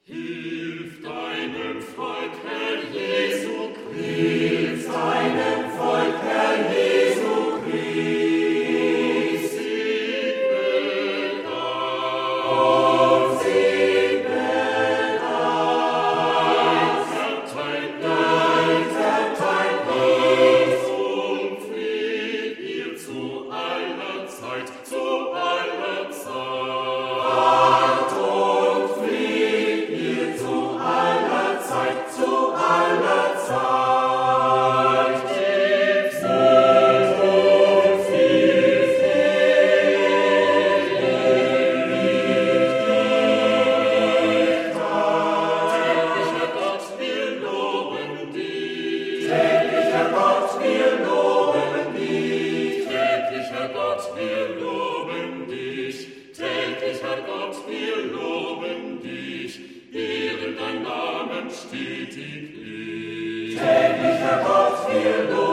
Hilf deinem Volk, Herr Jesu Christ. Hilf deinem Volk, Herr Jesu Christ. Segne das. Segne das. Verteilt das und flieht ihr zu aller Zeit, zu aller Zeit. Und flieht ihr zu aller Zeit, zu aller Zeit. Täglicher Gott, wir loben dich. Täglicher Gott, wir loben dich. Täglicher Gott, wir loben dich. Ehren dein Namen stetig. Täglicher Gott, wir loben dich.